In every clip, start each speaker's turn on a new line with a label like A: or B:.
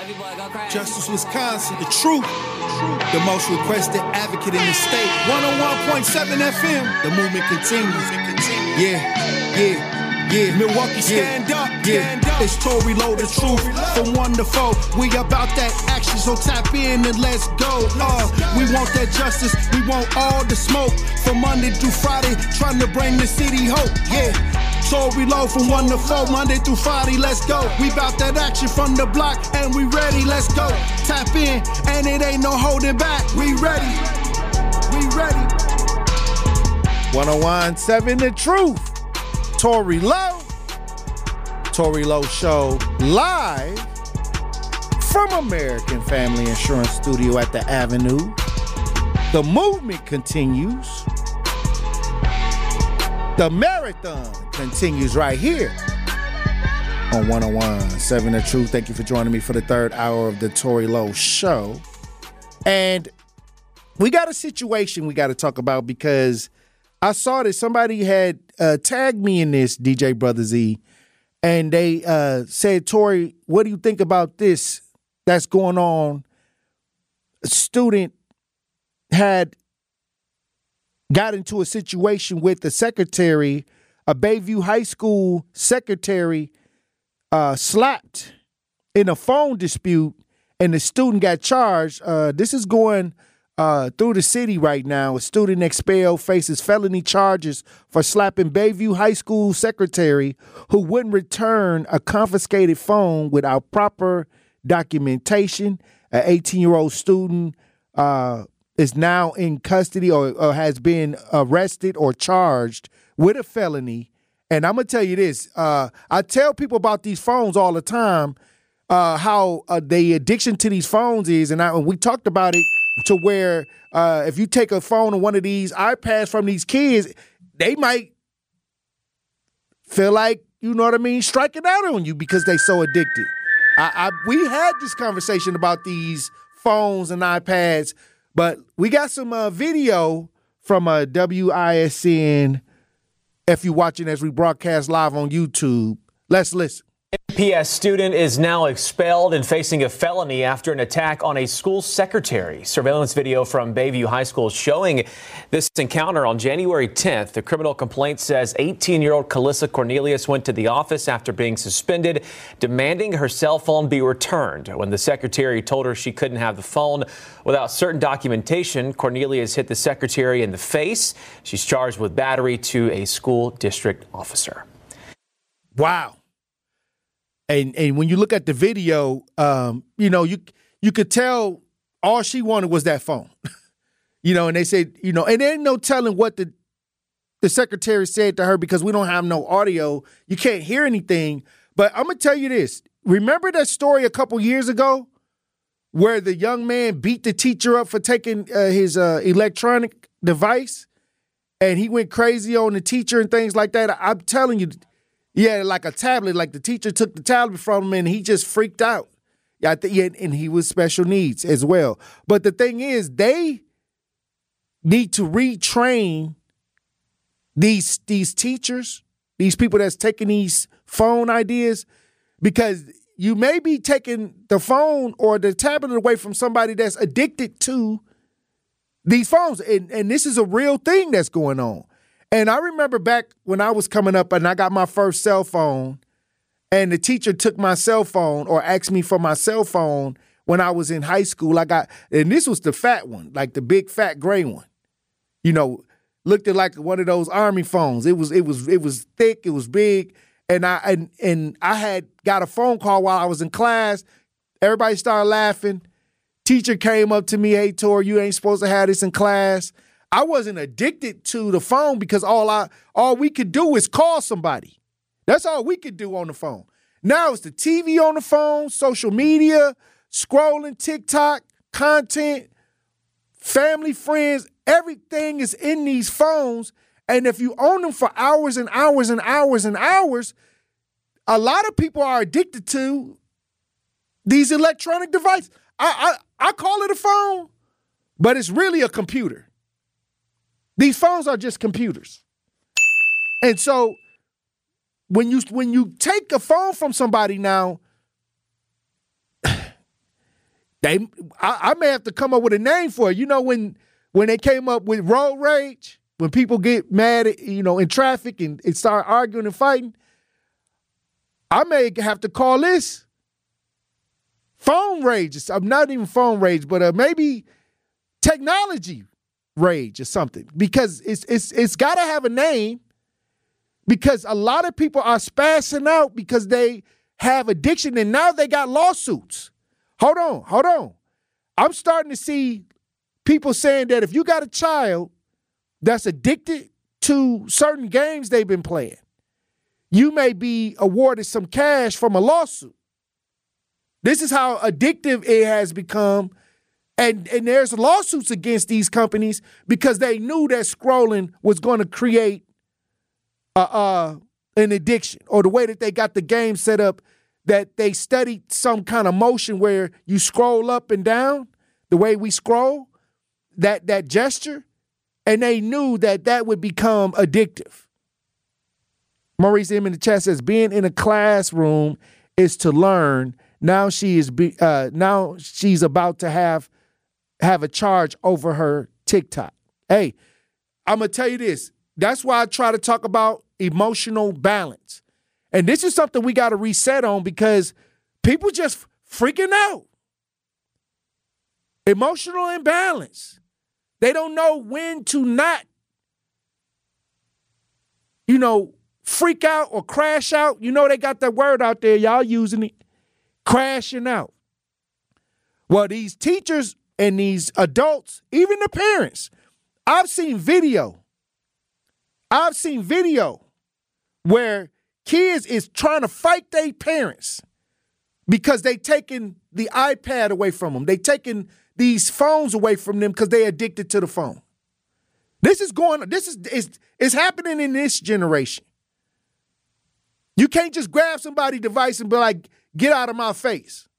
A: Justice Wisconsin, the truth, the most requested advocate in the state. 101.7 FM, the movement continues. Yeah. Milwaukee, stand up. It's Tory Lowe, the truth, from 1 to 4. We about that action, so tap in and let's go. We want that justice, we want all the smoke. From Monday through Friday, trying to bring the city hope. Yeah. Tory Lowe from 1 to 4, Monday through Friday, let's go. We bout that action from the block, and we ready, let's go. Tap in, and it ain't no holding back. We ready.
B: 101.7 The Truth. Tory Lowe. Tory Lowe Show live from American Family Insurance Studio at the Avenue. The movement continues. The marathon continues right here on 101.7 The Truth. Thank you for joining me for the third hour of the Tory Lowe Show. And we got a situation we got to talk about because I saw that somebody had tagged me in this, DJ Brother Z, and they said, Tory, what do you think about this that's going on? A student had got into a situation with the secretary, a Bayview High School secretary, slapped in a phone dispute, and the student got charged. This is going through the city right now. A student expelled faces felony charges for slapping Bayview High School secretary who wouldn't return a confiscated phone without proper documentation. An 18-year-old student is now in custody or has been arrested or charged with a felony. And I'm going to tell you this. I tell people about these phones all the time, how the addiction to these phones is. And we talked about it to where if you take a phone or one of these iPads from these kids, they might feel like, you know what I mean, striking out on you because they so addicted. We had this conversation about these phones and iPads, but we got some video from WISN. If you're watching as we broadcast live on YouTube, let's listen.
C: PS student is now expelled and facing a felony after an attack on a school secretary. Surveillance video from Bayview High School showing this encounter on January 10th. The criminal complaint says 18-year-old Calissa Cornelius went to the office after being suspended, demanding her cell phone be returned. When the secretary told her she couldn't have the phone without certain documentation, Cornelius hit the secretary in the face. She's charged with battery to a school district officer.
B: Wow. And when you look at the video, you could tell all she wanted was that phone. And they said, and there ain't no telling what the secretary said to her because we don't have no audio. You can't hear anything. But I'm going to tell you this. Remember that story a couple years ago where the young man beat the teacher up for taking his electronic device and he went crazy on the teacher and things like that? I'm telling you. Yeah, like a tablet, like the teacher took the tablet from him and he just freaked out. And he was special needs as well. But the thing is, they need to retrain these teachers, these people that's taking these phone ideas, because you may be taking the phone or the tablet away from somebody that's addicted to these phones. And this is a real thing that's going on. And I remember back when I was coming up and I got my first cell phone and the teacher took my cell phone or asked me for my cell phone when I was in high school. And this was the fat one, like the big fat gray one, looked at like one of those army phones. It was thick, it was big. And I had got a phone call while I was in class. Everybody started laughing. Teacher came up to me, "Hey, Tor, you ain't supposed to have this in class." I wasn't addicted to the phone because all we could do is call somebody. That's all we could do on the phone. Now it's the TV on the phone, social media, scrolling, TikTok, content, family, friends, everything is in these phones. And if you own them for hours and hours and hours and hours, a lot of people are addicted to these electronic devices. I call it a phone, but it's really a computer. These phones are just computers. And so when you take a phone from somebody now, I may have to come up with a name for it. You know, when they came up with road rage, when people get mad at, in traffic and start arguing and fighting, I may have to call this phone rage. I'm not even phone rage, but maybe technology rage or something, because it's got to have a name, because a lot of people are spazzing out because they have addiction and now they got lawsuits. Hold on. I'm starting to see people saying that if you got a child that's addicted to certain games they've been playing, you may be awarded some cash from a lawsuit. This is how addictive it has become. And there's lawsuits against these companies because they knew that scrolling was going to create an addiction, or the way that they got the game set up, that they studied some kind of motion where you scroll up and down, the way we scroll, that gesture, and they knew that would become addictive. Maurice M in the chat says, being in a classroom is to learn. Now she's about to have a charge over her TikTok. Hey, I'm going to tell you this. That's why I try to talk about emotional balance. And this is something we got to reset on, because people just freaking out. Emotional imbalance. They don't know when to not, freak out or crash out. They got that word out there. Y'all using it. Crashing out. Well, these teachers and these adults, even the parents, I've seen video where kids is trying to fight their parents because they taking the iPad away from them. They taking these phones away from them because they addicted to the phone. This is happening in this generation. You can't just grab somebody's device and be like, get out of my face.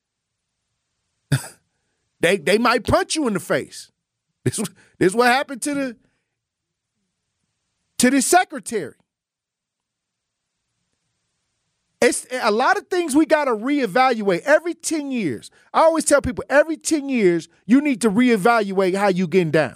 B: They might punch you in the face. This is what happened to the secretary. It's a lot of things we got to reevaluate every 10 years. I always tell people every 10 years, you need to reevaluate how you getting down.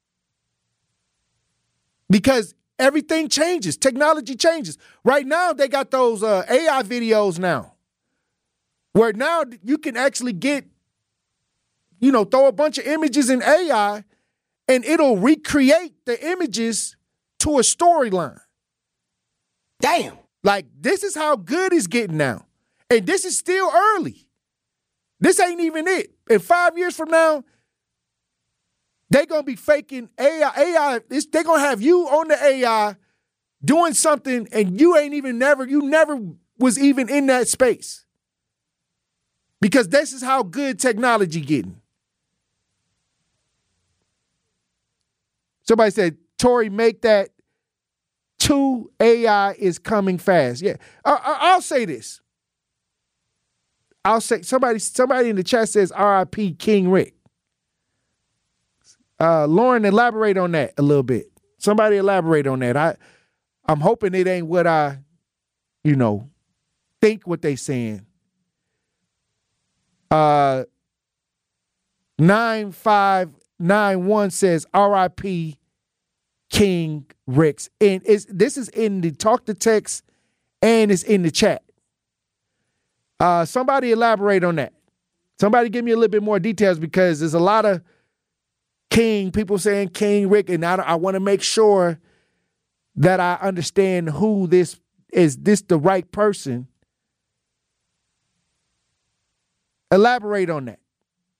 B: Because everything changes. Technology changes. Right now, they got those AI videos now, where now you can actually get, throw a bunch of images in AI and it'll recreate the images to a storyline. Damn. Like, this is how good it's getting now. And this is still early. This ain't even it. In 5 years from now, they're going to be faking AI. They're going to have you on the AI doing something and you never was even in that space. Because this is how good technology getting. Somebody said, Tory, make that 2 AI is coming fast. Yeah, I'll say this. I'll say somebody in the chat says R.I.P. King Rick. Lauren, elaborate on that a little bit. Somebody elaborate on that. I'm hoping it ain't what I, think what they saying. 9591 says R.I.P. King Ricks. And this is in the talk to text and it's in the chat. Somebody elaborate on that. Somebody give me a little bit more details, because there's a lot of people saying King Rick, and I want to make sure that I understand who this is. This the right person? Elaborate on that.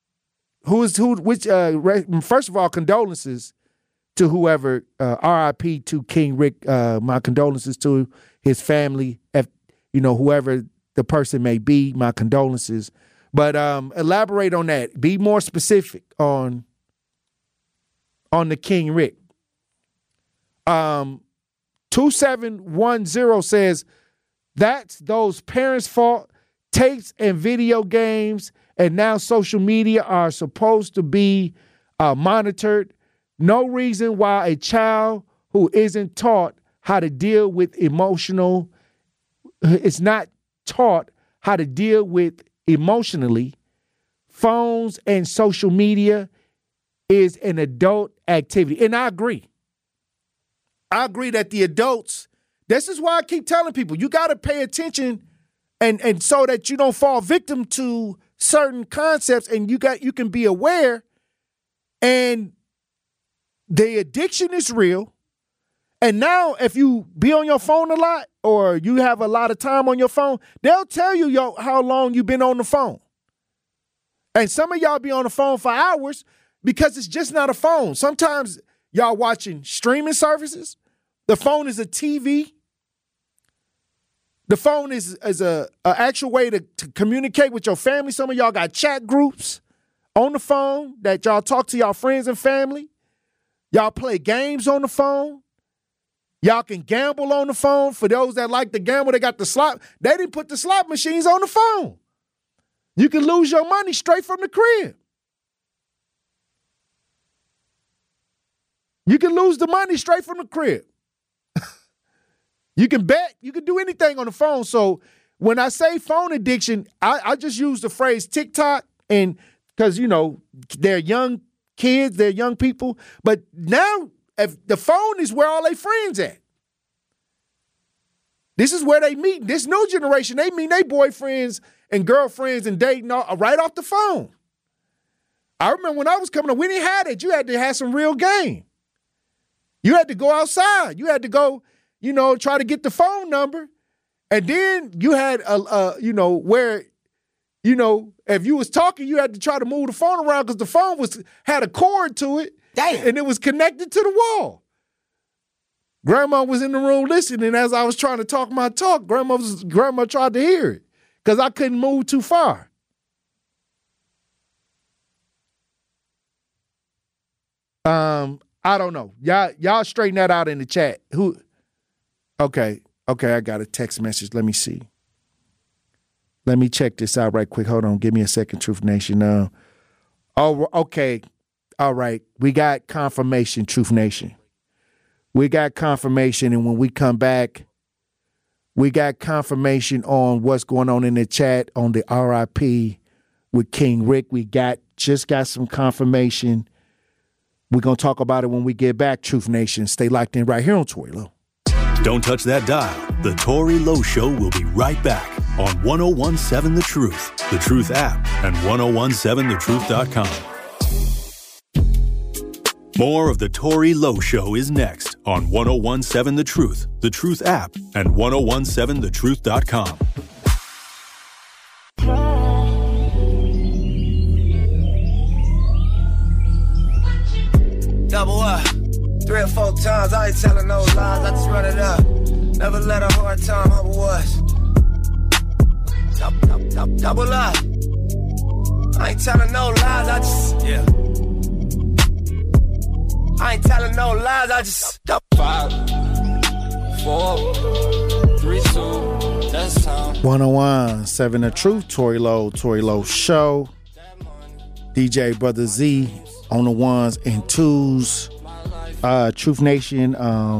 B: First of all, condolences to whoever, RIP to King Rick. My condolences to his family, whoever the person may be, my condolences. But elaborate on that. Be more specific on the King Rick. 2710 says, that's those parents' fault. Tapes and video games and now social media are supposed to be monitored. No reason why a child who isn't taught how to deal with is not taught how to deal with emotionally phones and social media is an adult activity. And I agree. I agree that the adults, this is why I keep telling people, you got to pay attention and so that you don't fall victim to certain concepts, and you can be aware. And the addiction is real. And now if you be on your phone a lot or you have a lot of time on your phone, they'll tell you how long you've been on the phone. And some of y'all be on the phone for hours because it's just not a phone. Sometimes y'all watching streaming services. The phone is a TV. The phone is a actual way to communicate with your family. Some of y'all got chat groups on the phone that y'all talk to y'all friends and family. Y'all play games on the phone. Y'all can gamble on the phone. For those that like to gamble, they got the slot. They didn't put the slot machines on the phone. You can lose your money straight from the crib. You can lose the money straight from the crib. You can bet. You can do anything on the phone. So when I say phone addiction, I just use the phrase TikTok, and because, they're young kids, they're young people. But now, if the phone is where all their friends at. This is where they meet. This new generation, they meet their boyfriends and girlfriends and dating right off the phone. I remember when I was coming up, we didn't have it. You had to have some real game. You had to go outside. You had to go, try to get the phone number. And then you had, where, if you was talking, you had to try to move the phone around because the phone had a cord to it.
D: Damn.
B: And it was connected to the wall. Grandma was in the room listening as I was trying to talk my talk. Grandma tried to hear it because I couldn't move too far. I don't know. Y'all straighten that out in the chat. Okay, I got a text message. Let me see. Let me check this out right quick. Hold on. Give me a second, Truth Nation. Okay. All right. We got confirmation, Truth Nation. We got confirmation, and when we come back, we got confirmation on what's going on in the chat on the RIP with King Rick. We just got some confirmation. We're going to talk about it when we get back, Truth Nation. Stay locked in right here on Tory Lowe.
E: Don't touch that dial. The Tory Lowe Show will be right back on 101.7 The Truth, The Truth app, and 1017thetruth.com. More of The Tory Lowe Show is next on 101.7 The Truth app, and 1017thetruth.com.
D: Double up, 3 or 4 times, I ain't telling no lies, I just run it up. Never let a hard time humble us. Double up, I ain't telling no lies, I just, yeah. I ain't telling no lies, I just 5, 4, 3, 2, that's time.
B: 101.7 The Truth, Tory Lowe Show. DJ Brother Z on the ones and twos. Truth Nation,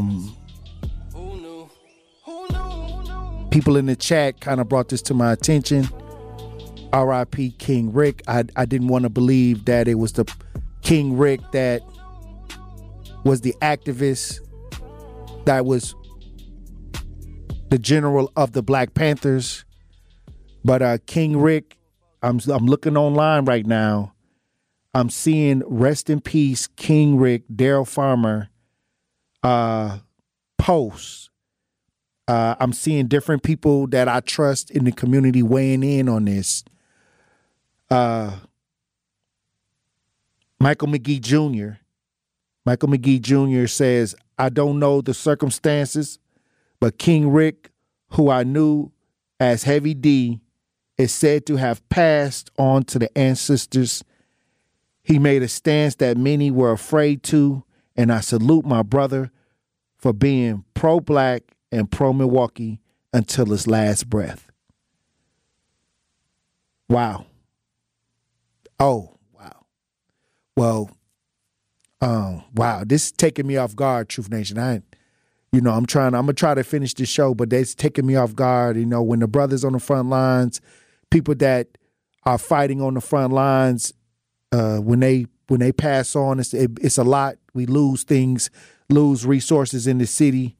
B: people in the chat kind of brought this to my attention. RIP King Rick. I didn't want to believe that it was the King Rick that was the activist, that was the general of the Black Panthers. But King Rick, I'm looking online right now. I'm seeing rest in peace King Rick, Daryl Farmer posts. I'm seeing different people that I trust in the community weighing in on this. Michael McGee Jr. says, I don't know the circumstances, but King Rick, who I knew as Heavy D, is said to have passed on to the ancestors. He made a stance that many were afraid to, and I salute my brother for being pro-Black and pro-Milwaukee until his last breath. Wow. Oh, wow. Well, wow, this is taking me off guard, Truth Nation. I'm gonna try to finish the show, but it's taking me off guard. When the brothers on the front lines, people that are fighting on the front lines. When they pass on, it's a lot. We lose things, lose resources in the city.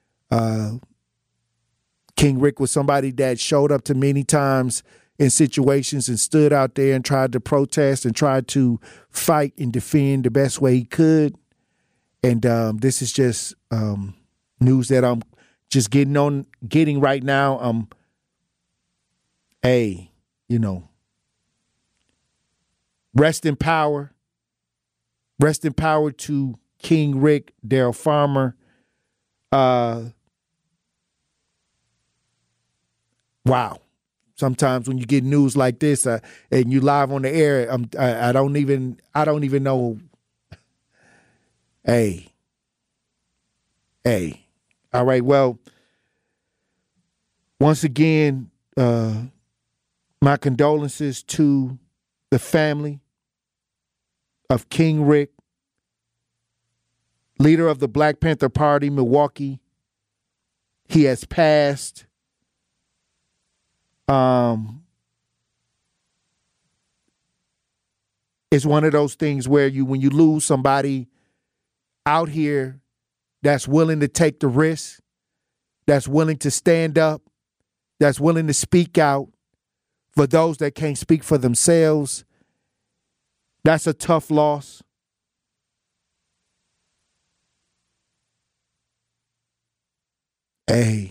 B: King Rick was somebody that showed up to many times in situations and stood out there and tried to protest and tried to fight and defend the best way he could. And this is just news that I'm just getting right now. Rest in power. Rest in power to King Rick, Daryl Farmer. Wow. Sometimes when you get news like this and you live on the air, I don't even know. Hey. All right. Well, once again, my condolences to the family of King Rick, leader of the Black Panther Party, Milwaukee. He has passed. It's one of those things where when you lose somebody out here that's willing to take the risk, that's willing to stand up, that's willing to speak out for those that can't speak for themselves, that's a tough loss. Hey.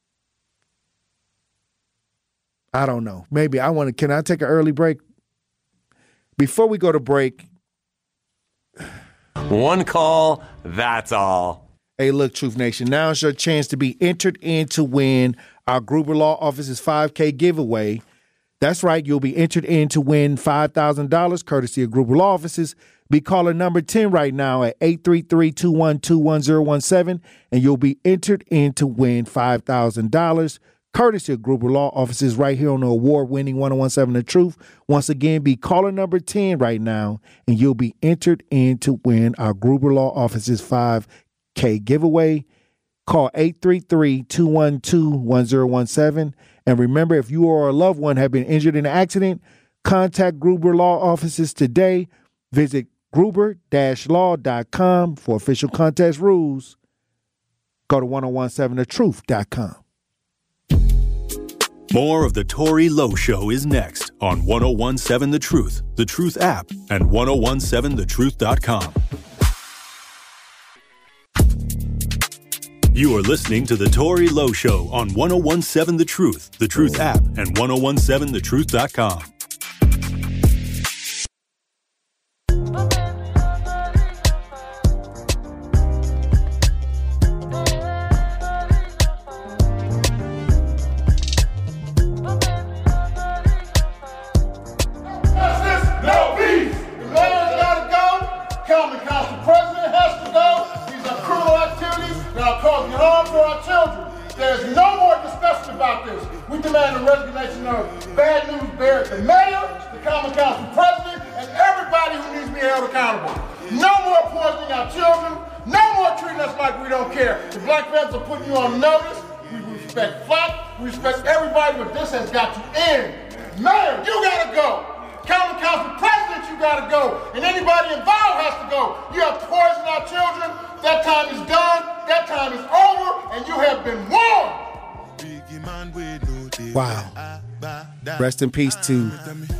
B: I don't know. Maybe can I take an early break? Before we go to break.
F: One call, that's all.
B: Hey, look, Truth Nation, now's your chance to be entered in to win our Gruber Law Office's 5K giveaway. That's right. You'll be entered in to win $5,000 courtesy of Gruber Law Offices. Be caller number 10 right now at 833-212-1017, and you'll be entered in to win $5,000 courtesy of Gruber Law Offices right here on the award-winning 1017 The Truth. Once again, be caller number 10 right now, and you'll be entered in to win our Gruber Law Offices 5K giveaway. Call 833-212-1017. And remember, if you or a loved one have been injured in an accident, contact Gruber Law Offices today. Visit gruber-law.com for official contest rules. Go to 1017thetruth.com.
E: More of the Tory Lowe Show is next on 1017 The Truth app, and 1017thetruth.com. You are listening to the Tory Lowe Show on 1017 The Truth app, and 1017thetruth.com.
B: Wow. Rest in peace to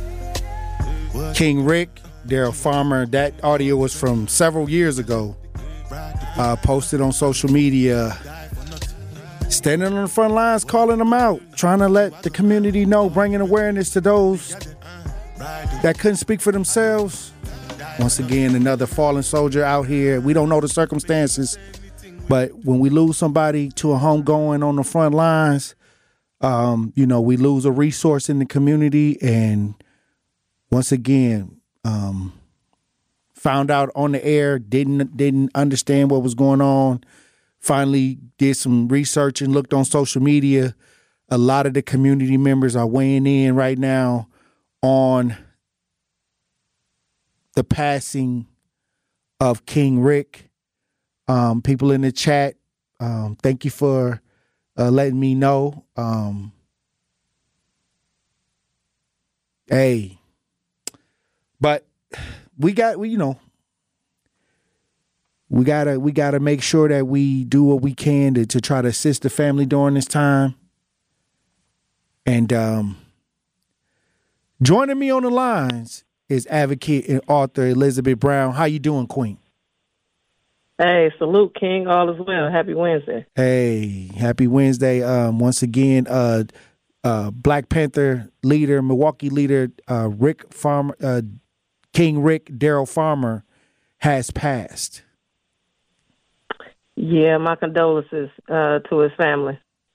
B: King Rick, Daryl Farmer. That audio was from several years ago. Posted on social media. Standing on the front lines, calling them out, trying to let the community know, bringing awareness to those that couldn't speak for themselves. Once again, another fallen soldier out here. We don't know the circumstances, but when we lose somebody to a homegoing on the front lines, we lose a resource in the community. And once again, found out on the air, didn't understand what was going on. Finally did some research and looked on social media. A lot of the community members are weighing in right now on the passing of King Rick. People in the chat, thank you for letting me know. Hey, but we gotta make sure that we do what we can to try to assist the family during this time. And joining me on the lines is advocate and author Elizabeth Brown. How you doing, Queen?
G: Hey, salute, King. All is well. Happy Wednesday.
B: Hey, happy Wednesday. Once again, Black Panther leader, Milwaukee leader, Rick Farmer, King Rick Daryl Farmer has passed.
G: Yeah, my condolences to his family.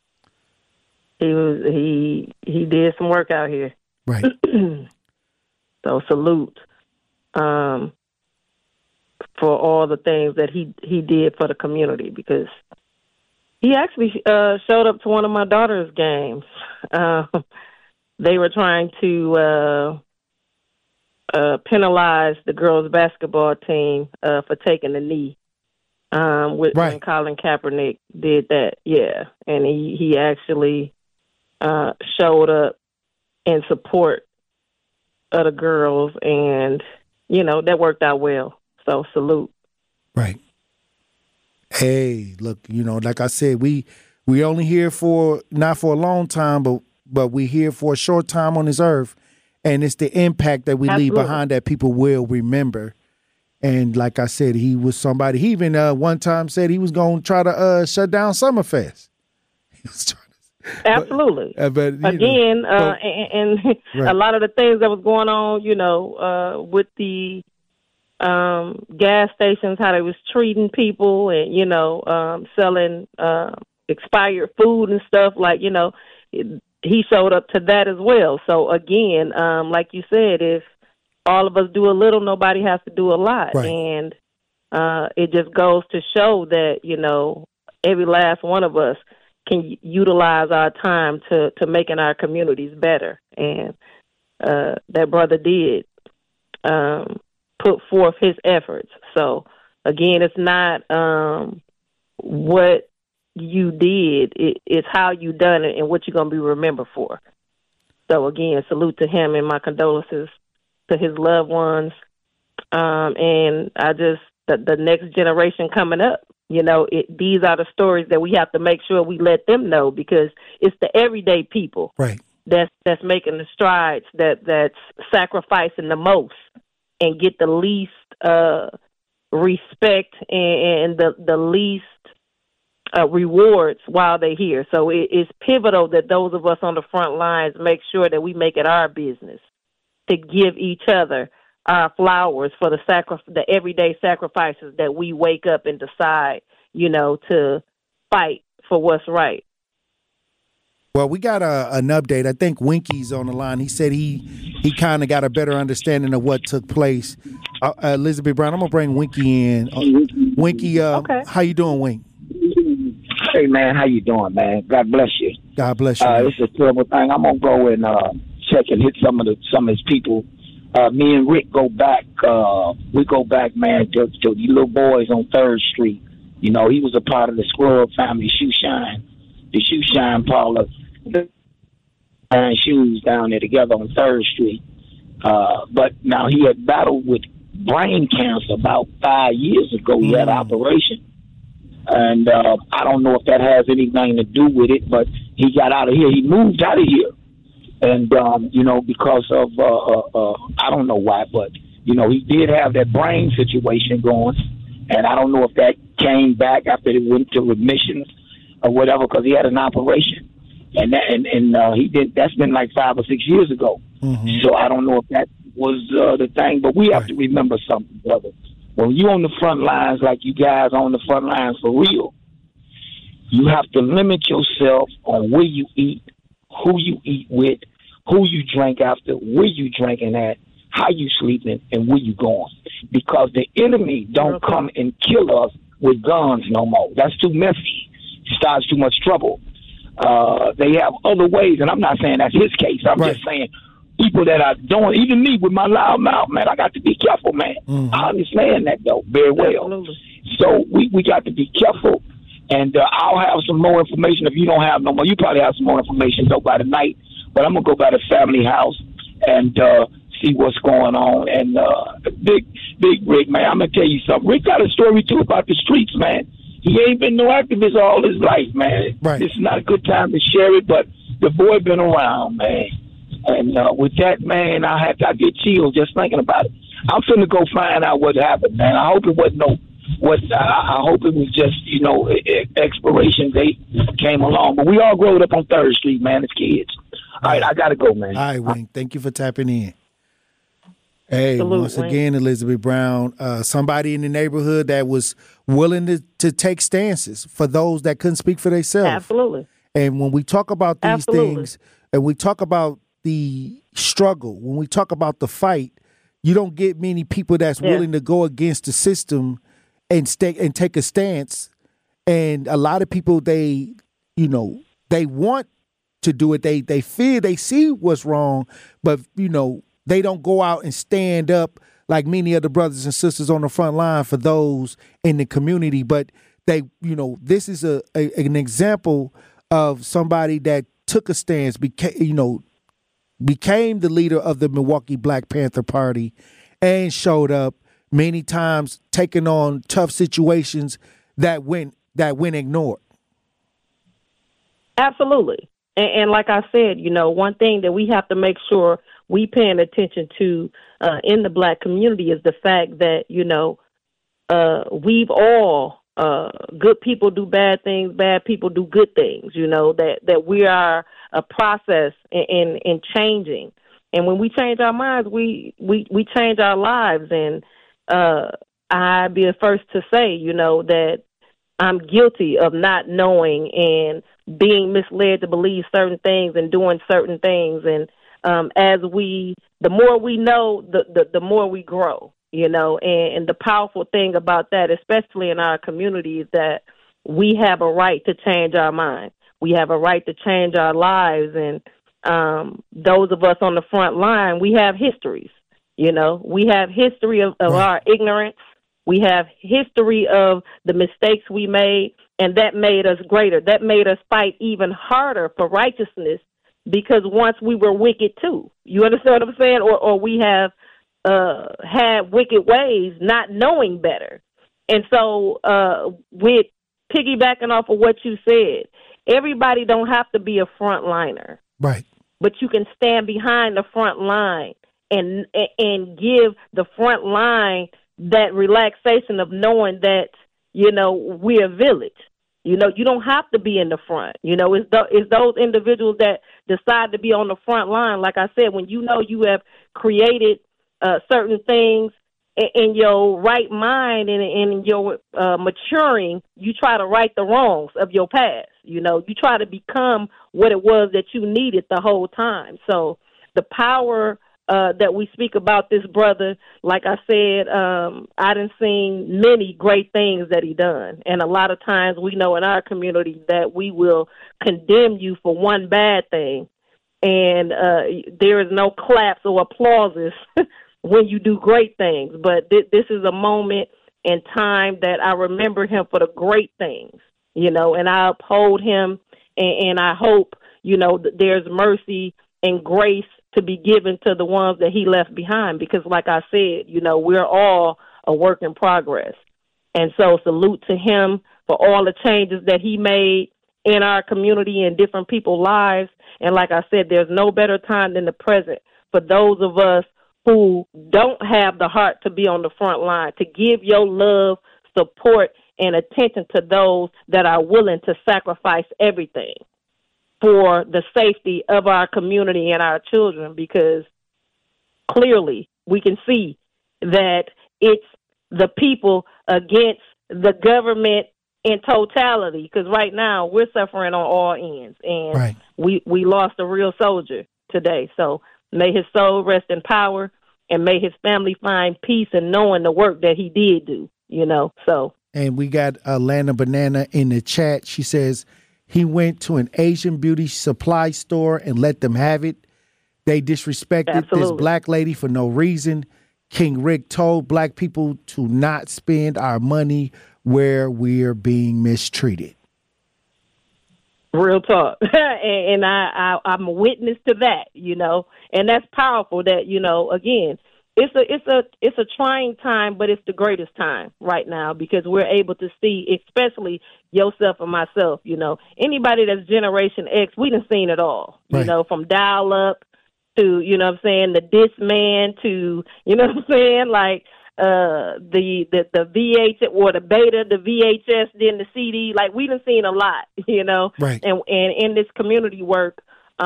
G: He did some work out here.
B: Right.
G: So salute for all the things that he did for the community, because he actually showed up to one of my daughter's games. They were trying to penalize the girls' basketball team for taking the knee. When Colin Kaepernick did that, yeah, and he actually showed up in support of the girls, and that worked out well. So salute.
B: Right. Hey, look, like I said, we only here for not for a long time, but we here for a short time on this earth, and it's the impact that we leave behind that people will remember. And like I said, he was somebody. He even one time said he was going to try to shut down Summerfest. He was trying to.
G: Absolutely.
B: But
G: again, and right. A lot of the things that was going on, with the gas stations, how they was treating people, and selling expired food and stuff. Like he showed up to that as well. So again, like you said, if all of us do a little, nobody has to do a lot.
B: Right.
G: And it just goes to show that, every last one of us can utilize our time to making our communities better. And that brother did put forth his efforts. So, again, it's not what you did. It's how you done it and what you're going to be remembered for. So, again, salute to him and my condolences to his loved ones, and the next generation coming up. These are the stories that we have to make sure we let them know, because it's the everyday people,
B: right,
G: that's making the strides, that's sacrificing the most and get the least respect and the least rewards while they're here. So it's pivotal that those of us on the front lines make sure that we make it our business to give each other our flowers for the everyday sacrifices that we wake up and decide, to fight for what's right.
B: Well, we got an update. I think Winky's on the line. He said he kind of got a better understanding of what took place. Elizabeth Brown, I'm going to bring Winky in. Winky, okay. How you doing, Wink?
H: Hey, man, how you doing, man? God bless you.
B: God bless you.
H: It's a terrible thing. I'm going to go and check and hit some of his people. Me and Rick go back. We go back, man, to the little boys on 3rd Street. He was a part of the Squirrel family Shoe Shine parlor, and shoes down there together on 3rd Street. But now he had battled with brain cancer about 5 years ago. He had an operation, and I don't know if that has anything to do with it, but he got out of here. He moved out of here. And, because of, I don't know why, but, he did have that brain situation going. And I don't know if that came back after he went to remissions or whatever, because he had an operation. And he did. That's been like 5 or 6 years ago. Mm-hmm. So I don't know if that was the thing. But we have to remember something, brother. When you're on the front lines, like you guys are on the front lines for real, you have to limit yourself on where you eat, who you eat with, who you drink after, where you drinking at, how you sleeping, and where you going. Because the enemy don't come and kill us with guns no more. That's too messy. Starts too much trouble. They have other ways, and I'm not saying that's his case. I'm just saying people that are doing, even me with my loud mouth, man, I got to be careful, man. Mm-hmm. I understand that, though, very well. Absolutely. So we got to be careful. And I'll have some more information if you don't have no more. You probably have some more information, though, by the night. But I'm going to go by the family house and see what's going on. And big Rick, man, I'm gonna tell you something. Rick got a story too about the streets, man. He ain't been no activist all his life, man.
B: Right.
H: This is not a good time to share it, but the boy been around, man. And with that, man, I get chills just thinking about it. I'm finna go find out what happened, man. I hope it wasn't I hope it was just, expiration date came along. But we all growed up on 3rd Street, man, as kids. All right, I got to go, man.
B: All right, Wayne. Thank you for tapping in. Hey,
G: Salute,
B: once again, Elizabeth Brown, somebody in the neighborhood that was willing to take stances for those that couldn't speak for themselves.
G: Absolutely.
B: And when we talk about these
G: Absolutely.
B: things, and we talk about the struggle, when we talk about the fight, you don't get many people that's willing to go against the system and take a stance. And a lot of people, they want to do it. They fear, they see what's wrong, but they don't go out and stand up like many of the brothers and sisters on the front line for those in the community. But this is an example of somebody that took a stance, became the leader of the Milwaukee Black Panther Party, and showed up many times, taking on tough situations that went ignored.
G: Absolutely. And like I said, one thing that we have to make sure we paying attention to in the Black community is the fact that, we've all, good people do bad things, bad people do good things, that we are a process in changing. And when we change our minds, we change our lives. And I'd be the first to say, that I'm guilty of not knowing and being misled to believe certain things and doing certain things. And the more we know, the more we grow, and the powerful thing about that, especially in our community, is that we have a right to change our mind. We have a right to change our lives. And those of us on the front line, we have histories, we have history of our ignorance. We have history of the mistakes we made, and that made us greater. That made us fight even harder for righteousness, because once we were wicked too. You understand what I'm saying? Or we have had wicked ways, not knowing better. And so with piggybacking off of what you said, everybody don't have to be a frontliner.
B: Right.
G: But you can stand behind the front line and give the front line that relaxation of knowing that, we're a village. You don't have to be in the front. It's those individuals that decide to be on the front line. Like I said, when you have created certain things in your right mind and in your maturing, you try to right the wrongs of your past. You try to become what it was that you needed the whole time. So the power that we speak about this brother, like I said, I done seen many great things that he done. And a lot of times we know in our community that we will condemn you for one bad thing. And there is no claps or applauses when you do great things. But this is a moment in time that I remember him for the great things, and I uphold him. And I hope, that there's mercy and grace to be given to the ones that he left behind, because like I said, we're all a work in progress. And so salute to him for all the changes that he made in our community and different people's lives. And like I said, there's no better time than the present for those of us who don't have the heart to be on the front line, to give your love, support, and attention to those that are willing to sacrifice everything for the safety of our community and our children, because clearly we can see that it's the people against the government in totality, because right now we're suffering on all ends, and we lost a real soldier today. So may his soul rest in power, and may his family find peace in knowing the work that he did do, so.
B: And we got Lana Banana in the chat. She says, he went to an Asian beauty supply store and let them have it. They disrespected this black lady for no reason. King Rick told black people to not spend our money where we're being mistreated.
G: Real talk. And I'm a witness to that, and that's powerful that, again, it's a trying time, but it's the greatest time right now because we're able to see, especially yourself and myself, anybody that's Generation X, we done seen it all,
B: right.
G: From dial up to, the Discman to, like, the VH or the beta, the VHS, then the CD, like we done seen a lot,
B: right.
G: And in this community work,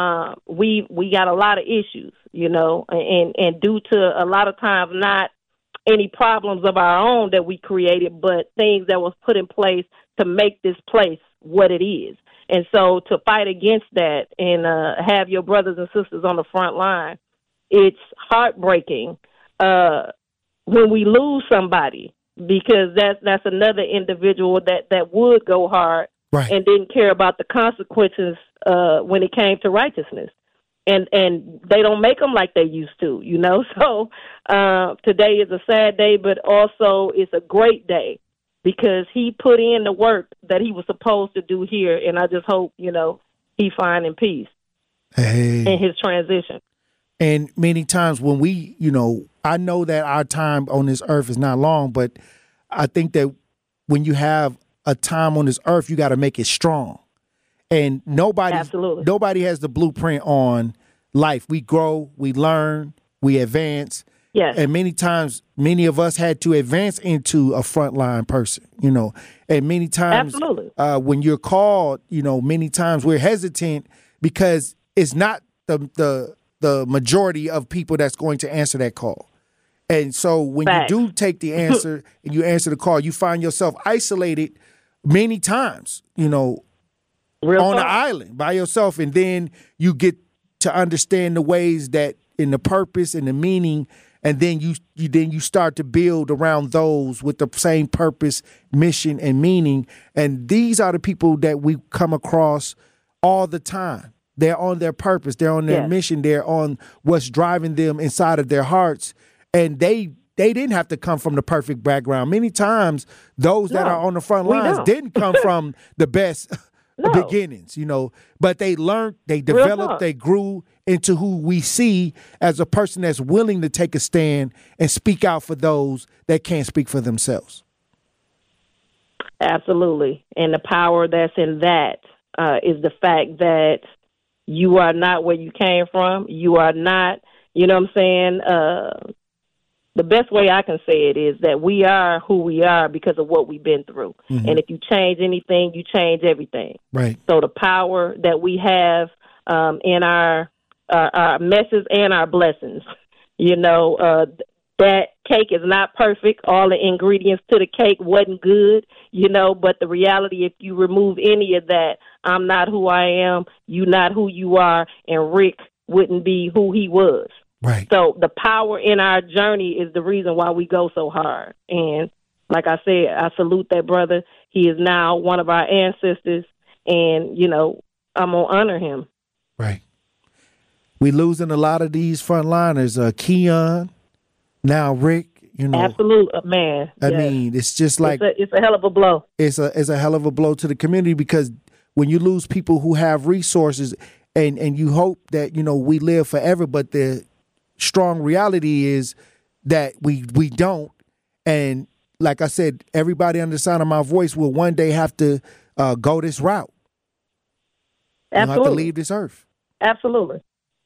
G: we got a lot of issues, and due to a lot of times not any problems of our own that we created, but things that was put in place to make this place what it is. And so to fight against that and have your brothers and sisters on the front line, it's heartbreaking when we lose somebody, because that's another individual that would go hard,
B: right.
G: and didn't care about the consequences when it came to righteousness. And they don't make them like they used to, So today is a sad day, but also it's a great day because he put in the work that he was supposed to do here, and I just hope, he finding peace in his transition.
B: And many times when we, I know that our time on this earth is not long, but I think that when you have a time on this earth, you got to make it strong. And nobody has the blueprint on life. We grow, we learn, we advance.
G: Yes.
B: And many times, many of us had to advance into a frontline person, And many times when you're called, many times we're hesitant because it's not the majority of people that's going to answer that call. And so when you do take the answer and you answer the call, you find yourself isolated many times, on the island by yourself. And then you get to understand the ways that in the purpose and the meaning. And then you start to build around those with the same purpose, mission, and meaning. And these are the people that we come across all the time. They're on their purpose. They're on their mission. They're on what's driving them inside of their hearts. And they didn't have to come from the perfect background. Many times, those that are on the front lines didn't come from the best beginnings, But they learned, they developed, they grew into who we see as a person that's willing to take a stand and speak out for those that can't speak for themselves.
G: Absolutely. And the power that's in that is the fact that you are not where you came from. You are not, the best way I can say it is that we are who we are because of what we've been through. Mm-hmm. And if you change anything, you change everything.
B: Right.
G: So the power that we have in our messes and our blessings, that cake is not perfect. All the ingredients to the cake wasn't good, but the reality, if you remove any of that, I'm not who I am, you not who you are, and Rick wouldn't be who he was.
B: Right.
G: So the power in our journey is the reason why we go so hard. And like I said, I salute that brother. He is now one of our ancestors, and, I'm going to honor him.
B: Right. We losing a lot of these frontliners. Keon, now Rick,
G: Absolute, man.
B: I mean, it's just like
G: it's a hell of a blow.
B: It's a hell of a blow to the community, because when you lose people who have resources, and you hope that we live forever, but the strong reality is that we don't. And like I said, everybody under the sound of my voice will one day have to go this route.
G: Absolutely.
B: Have to leave this earth. Absolutely.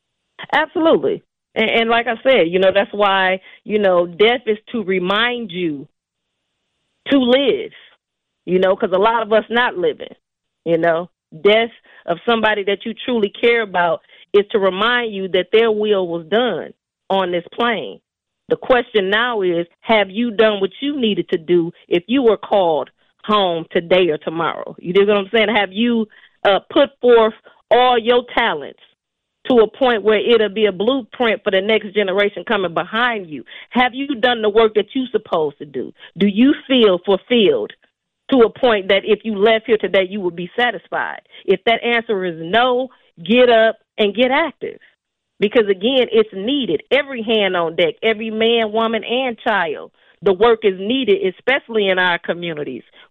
G: And like I said, that's why, death is to remind you to live, because a lot of us not living, death of somebody that you truly care about is to remind you that their will was done on this plane. The question now is, have you done what you needed to do if you were called home today or tomorrow? You dig what I'm saying? Have you put forth all your talents to a point where it'll be a blueprint for the next generation coming behind you? Have you done the work that you're supposed to do? Do you feel fulfilled to a point that if you left here today, you would be satisfied? If that answer is no, get up and get active. Because, again, it's needed. Every hand on deck, every man, woman, and child. The work is needed, especially in our communities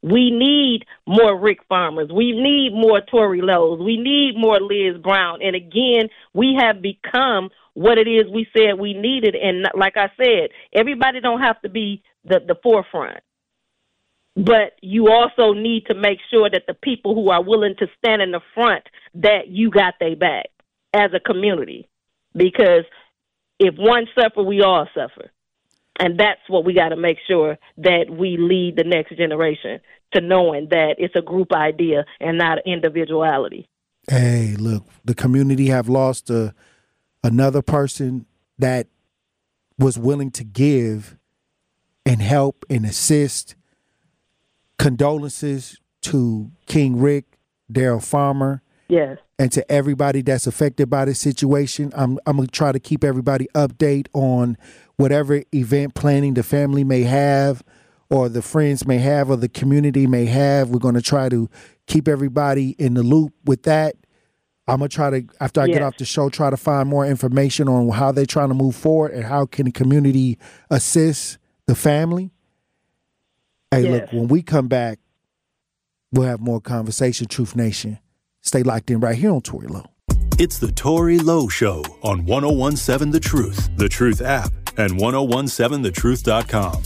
G: We need more Rick Farmers. We need more Tory Lowe's. We need more Liz Brown. And again, we have become what it is we said we needed. And like I said, everybody don't have to be the forefront. But you also need to make sure that the people who are willing to stand in the front, that you got their back as a community. Because if one suffer, we all suffer. And that's what we got to make sure that we lead the next generation to knowing that it's a group idea and not individuality.
B: Hey, look, the community have lost another person that was willing to give and help and assist. Condolences to King Rick, Daryl Farmer.
G: Yes.
B: And to everybody that's affected by this situation. I'm going to try to keep everybody update on whatever event planning the family may have or the friends may have or the community may have. We're going to try to keep everybody in the loop with that. I'm going to try to, after I get off the show, try to find more information on how they're trying to move forward and how can the community assist the family. Hey, look, when we come back, we'll have more conversation, Truth Nation. Stay locked in right here on Tory Lowe.
E: It's the Tory Lowe Show on 101.7 The Truth, The Truth app, and 101.7thetruth.com.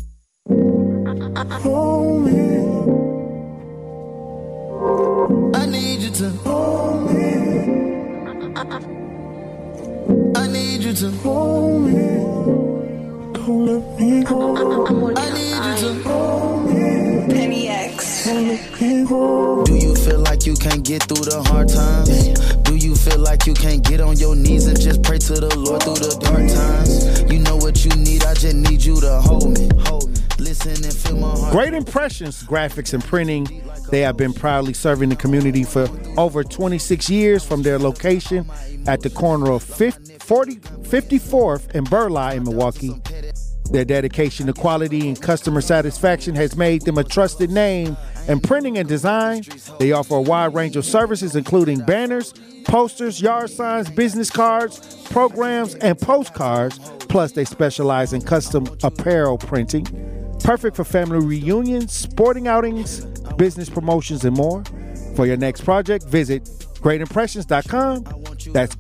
I: I need you to hold me. I need you to hold me. Hold me. I need you to hold me. Penny X. Do you feel like you can't get through the hard times? Do you feel like you can't get on your knees and just pray to the Lord through the dark times? You know what you need, I just need you to hold me. Listen and feel my heart.
B: Great Impressions Graphics and Printing. They have been proudly serving the community for over 26 years from their location at the corner of 54th and Burleigh in Milwaukee. Their dedication to quality and customer satisfaction has made them a trusted name in printing and design. They offer a wide range of services, including banners, posters, yard signs, business cards, programs, and postcards. Plus, they specialize in custom apparel printing. Perfect for family reunions, sporting outings, business promotions, and more. For your next project, visit greatimpressions.com. That's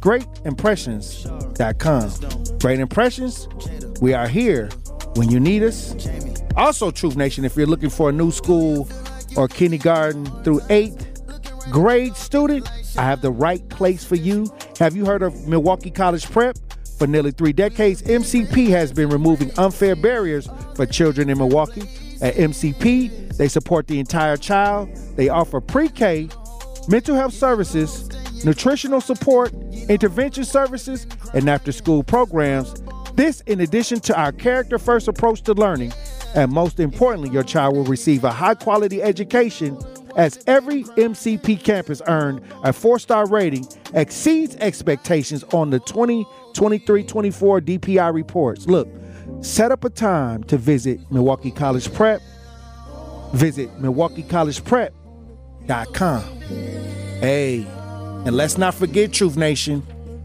B: greatimpressions.com. Great Impressions, we are here when you need us. Also, Truth Nation, if you're looking for a new school or kindergarten through 8th grade student, I have the right place for you. Have you heard of Milwaukee College Prep? For nearly 3 decades, MCP has been removing unfair barriers for children in Milwaukee. At MCP, they support the entire child. They offer pre-K, mental health services, nutritional support, intervention services, and after-school programs. This in addition to our character-first approach to learning. And most importantly, your child will receive a high-quality education as every MCP campus earned a 4-star rating, exceeds expectations on the 2023-24 DPI reports. Look, set up a time to visit Milwaukee College Prep. Visit MilwaukeeCollegePrep.com. Hey, and let's not forget, Truth Nation,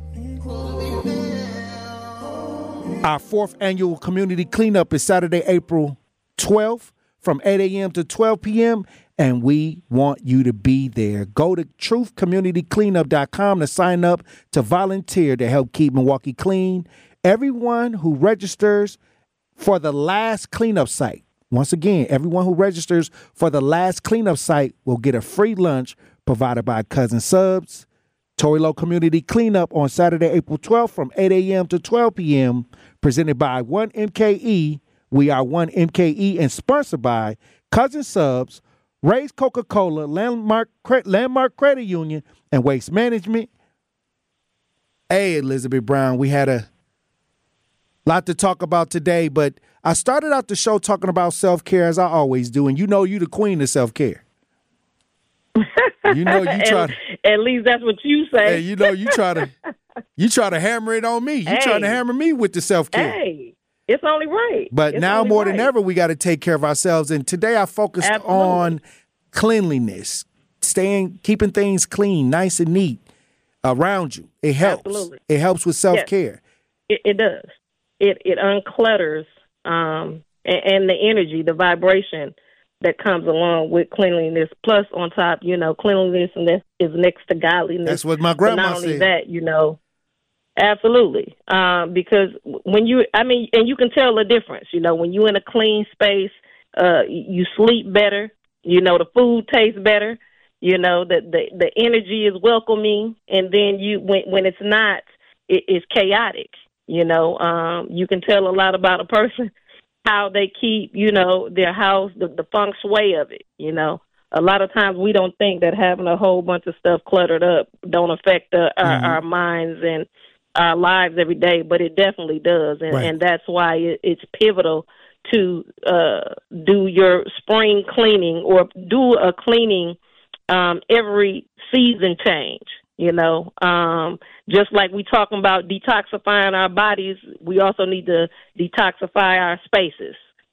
B: our 4th annual community cleanup is Saturday, April 12th from 8 a.m. to 12 p.m., and we want you to be there. Go to truthcommunitycleanup.com to sign up to volunteer to help keep Milwaukee clean. Everyone who registers for the last cleanup site, once again, everyone who registers for the last cleanup site will get a free lunch provided by Cousin Subs. Tory Lowe Community Cleanup on Saturday, April 12th from 8 a.m. to 12 p.m. presented by 1MKE. We are 1MKE and sponsored by Cousin Subs, Ray's Coca-Cola, Landmark Credit Union, and Waste Management. Hey, Elizabeth Brown, we had a lot to talk about today, but I started out the show talking about self-care as I always do, and you know you the queen of self-care. You know you try to,
G: at least that's what you say.
B: Hey, you know you try to hammer it on me. You trying to hammer me with the self-care.
G: Hey, it's only right.
B: But
G: it's
B: now more than ever, we got to take care of ourselves. And today I focused on cleanliness, keeping things clean, nice and neat around you. It helps.
G: Absolutely.
B: It helps with self-care.
G: Yes, it does. It unclutters and the energy, the vibration that comes along with cleanliness. Plus, on top, cleanliness and that is next to godliness.
B: That's what my grandma
G: Not only
B: said.
G: that, absolutely. Because when and you can tell the difference. When you're in a clean space, you sleep better. The food tastes better. The energy is welcoming. And then when it's not, it's chaotic. You can tell a lot about a person, how they keep, their house, the feng shui of it. A lot of times we don't think that having a whole bunch of stuff cluttered up don't affect our minds and our lives every day, but it definitely does. And that's why it's pivotal to do your spring cleaning or do a cleaning every season change. Just like we talking about detoxifying our bodies, we also need to detoxify our spaces.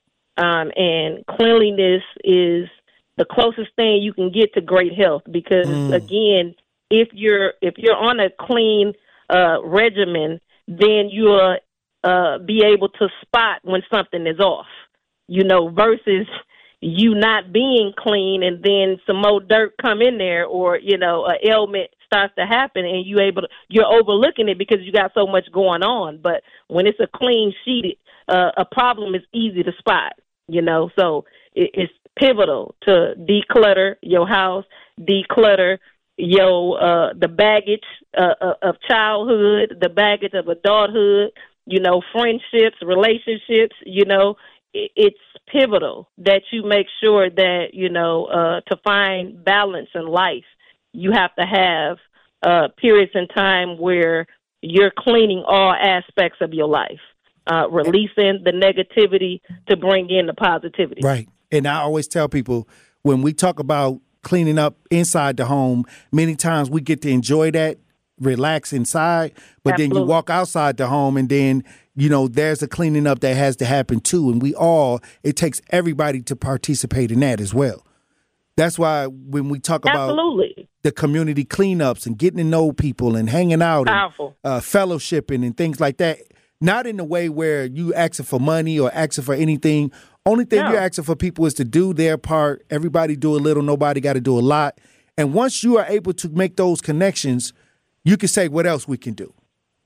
G: And cleanliness is the closest thing you can get to great health because, again, if you're on a clean regimen, then you'll be able to spot when something is off, versus you not being clean and then some more dirt come in there or, an ailment starts to happen and you're overlooking it because you got so much going on. But when it's a clean sheet, a problem is easy to spot, so it's pivotal to declutter your house, declutter the baggage of childhood, the baggage of adulthood, friendships, relationships, it's pivotal that you make sure that, to find balance in life, you have to have periods in time where you're cleaning all aspects of your life, releasing the negativity to bring in the positivity.
B: Right. And I always tell people when we talk about cleaning up inside the home, many times we get to enjoy that, relax inside, but
G: Absolutely.
B: then you walk outside the home and then, there's a cleaning up that has to happen too. And it takes everybody to participate in that as well. That's why when we talk about
G: Absolutely.
B: the community cleanups and getting to know people and hanging out
G: Powerful.
B: and fellowshipping and things like that, not in a way where you asking for money or asking for anything. Only thing you're asking for people is to do their part. Everybody do a little. Nobody got to do a lot. And once you are able to make those connections, you can say what else we can do.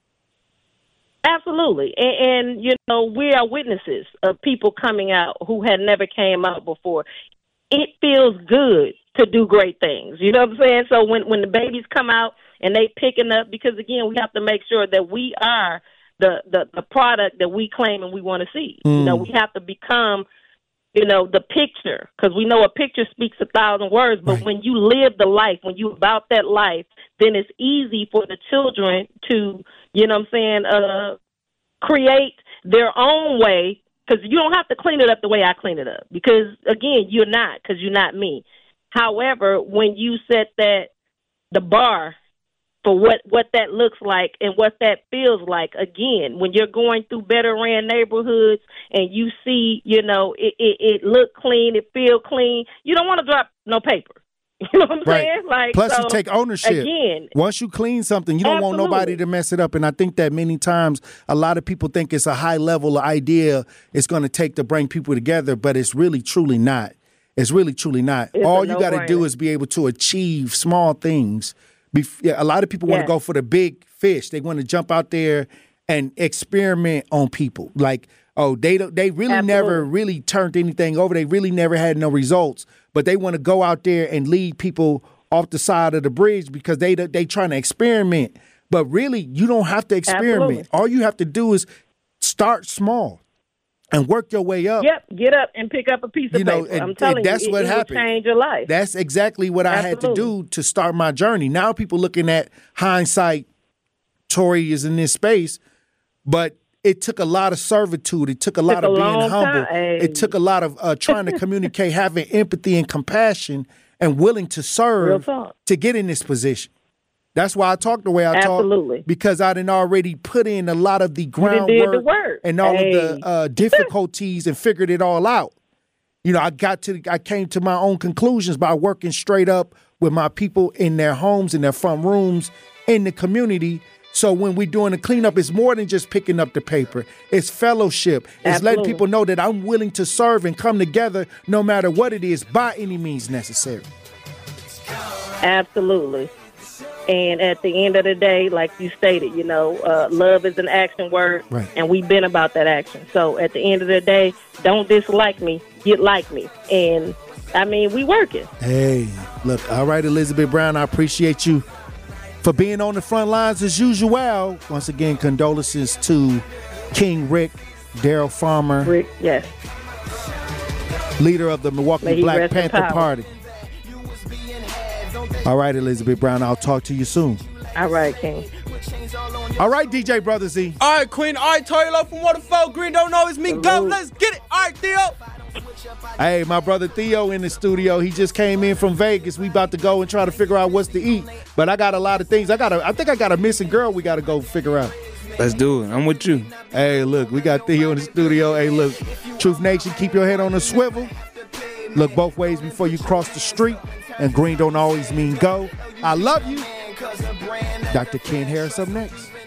G: Absolutely. And we are witnesses of people coming out who had never came out before. It feels good to do great things. You know what I'm saying? So when the babies come out and they picking up, because, again, we have to make sure that we are the product that we claim and we want to see. We have to become, the picture, because we know a picture speaks 1,000 words, but when you live the life, when you about that life, then it's easy for the children to, create their own way, because you don't have to clean it up the way I clean it up, because, again, you're not, because you're not me. However, when you set the bar for what that looks like and what that feels like, again, when you're going through better ran neighborhoods and you see, it look clean, it feel clean, you don't want to drop no paper. You know what I'm saying?
B: Plus, you take ownership.
G: Again,
B: once you clean something, you don't want nobody to mess it up. And I think that many times a lot of people think it's a high level idea it's going to take to bring people together, but it's really, truly not. It's really, truly not. All you got to do is be able to achieve small things. A lot of people want to go for the big fish. They want to jump out there and experiment on people. Like, they really never really turned anything over. They really never had no results. But they want to go out there and lead people off the side of the bridge because they trying to experiment. But really, you don't have to experiment.
G: Absolutely.
B: All you have to do is start small and work your way up.
G: Yep, get up and pick up a piece of paper. I'm telling
B: that's
G: you,
B: what
G: it
B: happened.
G: will change your life.
B: That's exactly what I had to do to start my journey. Now people looking at hindsight, Tori is in this space, but it took a lot of servitude. It took a lot of being humble. It took a lot of trying to communicate, having empathy and compassion and willing to serve to get in this position. That's why I talk the way I talk, because I done already put in a lot of the groundwork and all of the difficulties and figured it all out. I came to my own conclusions by working straight up with my people in their homes, in their front rooms, in the community, So when we're doing the cleanup, it's more than just picking up the paper. It's fellowship. It's
G: Absolutely.
B: letting people know that I'm willing to serve and come together no matter what it is, by any means necessary.
G: Absolutely. And at the end of the day, like you stated, love is an action word,
B: right.
G: And we've been about that action. So at the end of the day, don't dislike me, get like me. And, we working.
B: Hey, look, all right, Elizabeth Brown, I appreciate you for being on the front lines as usual. Once again, condolences to King Rick, Daryl Farmer.
G: Rick, yes.
B: Leader of the Milwaukee Black Panther Party. All right, Elizabeth Brown, I'll talk to you soon.
G: All right, King.
B: All right, DJ Brother Z.
J: All right, Queen. All right, Tory Lowe from Waterfall. Green don't always mean go. Let's get it. All right, Theo.
B: Hey, my brother Theo in the studio. He just came in from Vegas. We about to go and try to figure out what's to eat. But I got a lot of things. I think I got a missing girl we got to go figure out.
J: Let's do it. I'm with you.
B: Hey, look, we got Theo in the studio. Hey, look, Truth Nation, keep your head on a swivel. Look both ways before you cross the street. And green don't always mean go. I love you. Dr. Ken Harris up next.